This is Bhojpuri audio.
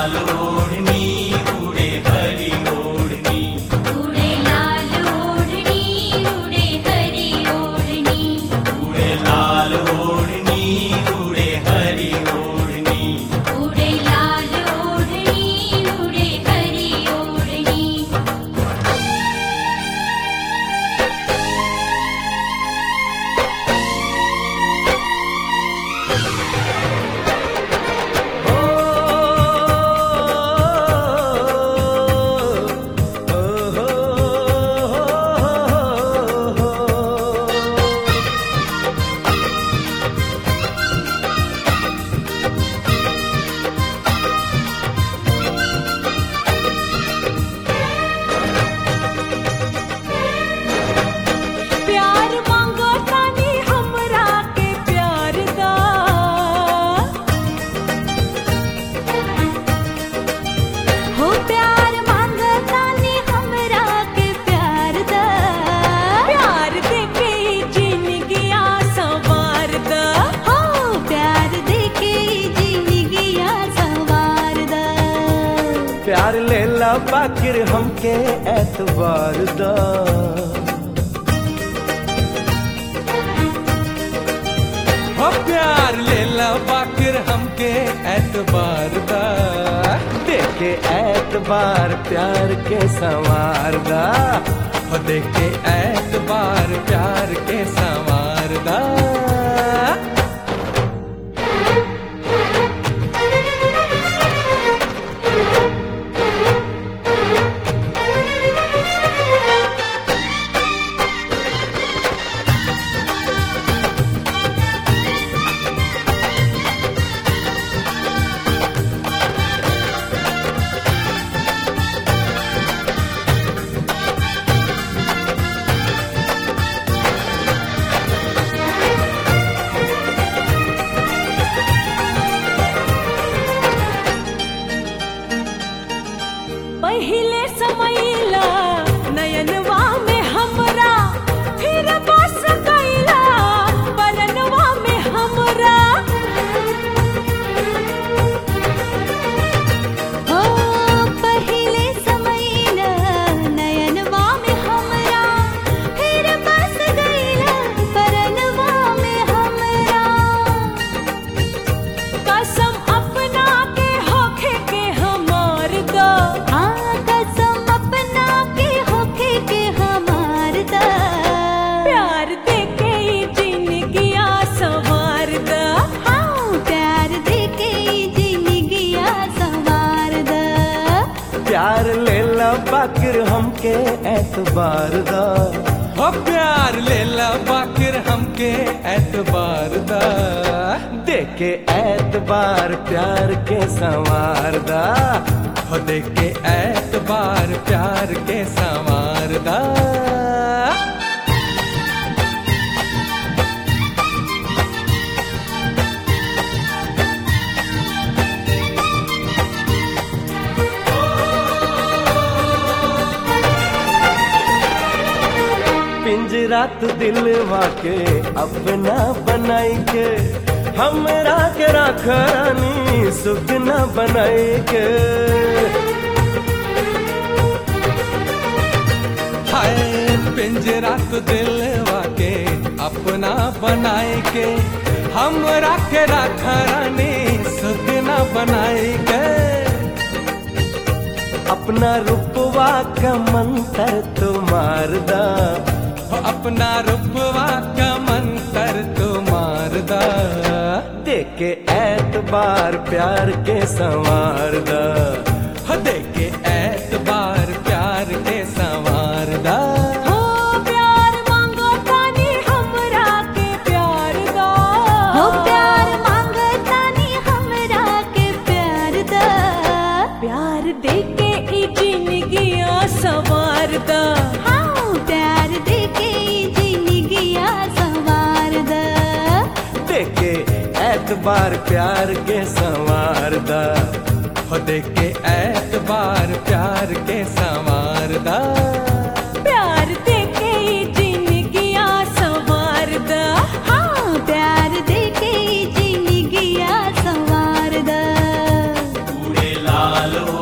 लाल ओढ़नी उड़े हरी ओढ़नी, उड़े लाल ओढ़नी उड़े हरी ओढ़नी, उड़े लाल ओढ़नी उड़े हरी ओढ़नी, उड़े लाल ओढ़नी उड़े हरी ओढ़नी। प्यार मांगो तानी हमरा के प्यार दा, हो प्यार मांगो तानी हमरा के प्यार दा, प्यार देके जिंदगिया संवार दा, हो प्यार देके जिंदगिया संवार दा। प्यार लेला बाकिर हमके एतबार दा, हो प्यार लेला बाकिर हमके एतबार दा, देखे एतबार प्यार के संवार दा, हो देखे एतबार प्यार के संवार दा। पहिले समैला नयनवा में हमरा, फिर बस गईला परनवा में हमरा। ओ पहिले समैला नयनवा में हमरा, फिर बस गईला परनवा में हमरा। कसम अपना के होखे के हमार दा, हाँ कसम अपना के होखे के हमार दा, प्यार देके जिंदगिया संवार दा, हाँ प्यार देके जिंदगिया संवार दा। प्यार लेला बाकिर हमके एतबार दा, हो प्यार लेला बाकिर हमके एतबार दा, देखे एतबार प्यार के संवार दा, हो देखे एतबार प्यार के संवार दा। पिंजरा तू दिलवा के अपना बनाई के, हमरा के राखनी सुगना बनाई के। हाय पिंजरा तो दिलवा के अपना बनाए के, हमरा के राखरानी सुगना बनाए के। अपना रूपवा का मंतर तू मार दा, हो अपना रूपवा का मंतर तू मार दा, देखे एतबार प्यार के संवार दा, हो देखे एतबार प्यार के संवार दा। हो प्यार मांगो तानी हमरा के प्यार दा, हो प्यार मांगतानी हमरा के प्यार दा, प्यार देके जिंदगिया संवार दा, हाँ प्यार देके जिंदगिया संवार दा। देखे एतबार प्यार के संवार दा, हो देखे एतबार प्यार के संवार दा। प्यार देके जिंदगिया संवार दा, हाँ प्यार देके जिंदगिया संवार दा। उड़े लाल लाल